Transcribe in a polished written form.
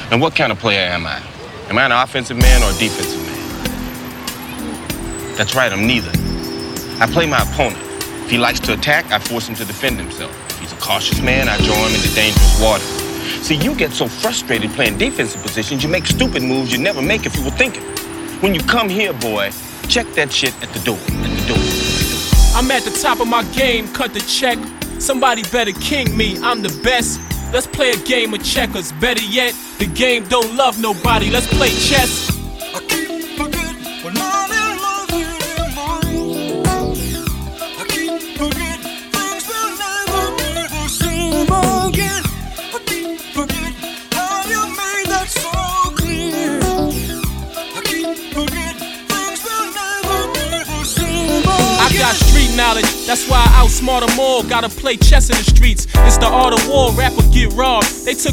And what kind of player am I? Am I an offensive man or a defensive man? That's right, I'm neither. I play my opponent. If he likes to attack, I force him to defend himself. If he's a cautious man, I draw him into dangerous waters. See, you get so frustrated playing defensive positions, you make stupid moves you'd never make if you were thinking. When you come here, boy, check that shit at the door, I'm at the top of my game, cut the check. Somebody better king me, I'm the best. Let's play a game of checkers. Better yet, the game don't love nobody. Let's play chess. I keep forgetting when I'm in love with you. I keep forgetting things will never be the same again. I keep forgetting how you made that so clear. I keep forgetting things will never be the same again. I got street knowledge, that's why I outsmart them all. Gotta play chess in the streets, it's the art of war, rapper get robbed. They took